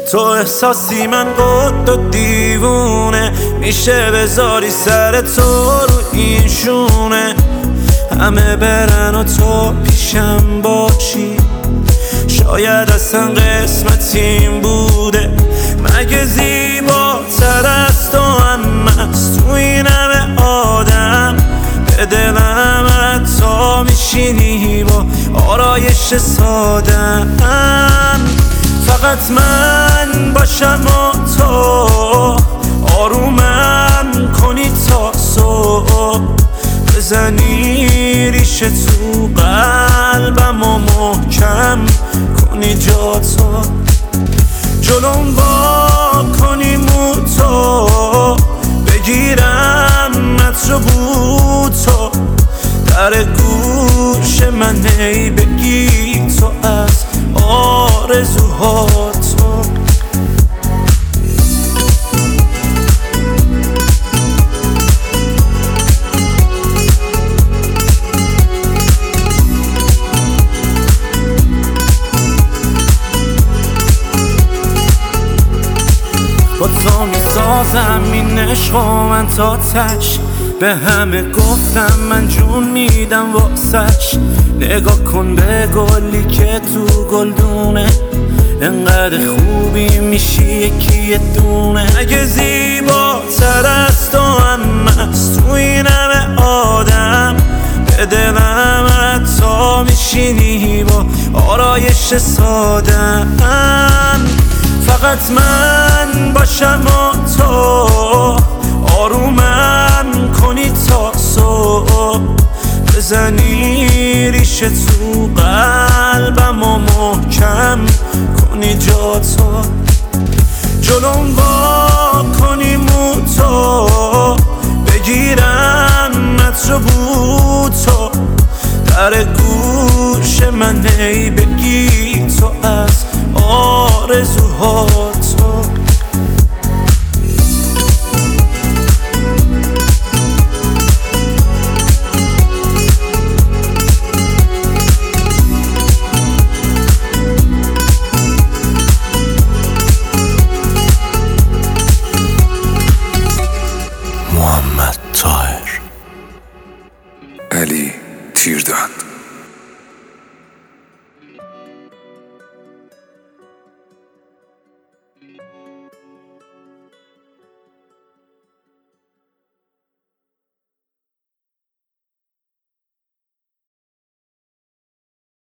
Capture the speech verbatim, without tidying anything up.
تو احساسی من قد و دیوونه، میشه بذاری سر تو رو این شونه. همه برن و تو پیشم باشی، شاید اصلا قسمتیم بوده. مگه زیباتر از تو هم از تو این همه آدم؟ به دلم حتی میشینی با آرایش سادم. فقط من باشم و تو آرومم کنی تا صبح، بزنی ریشه تو قلبم و محکم کنی جا تو. جلوم با کنی مو تو، بگیرم عطر بو تو، در گوش من ای بگی تو از آرزوها تو. با تو میسازم این عشق و من تا تش، به همه گفتم من جون میدم واسش. نگاه کن به گلی که تو گلدونه، انقدر خوبی میشی یکی دونه. اگه زیباتر از تو هم از تو این همه آدم، به دلم حتی میشینی با آرایش سادم. فقط من باشم و تو آرومم کنی تا صبح، بزنی ریشه تو قلبم و محکم کنی جا تو. جلوم با کنی مو تو، بگیرم عطر بو تو، در گوش من ای بگی تو از آرزوها تو. محمد طاهر، علی تیردان.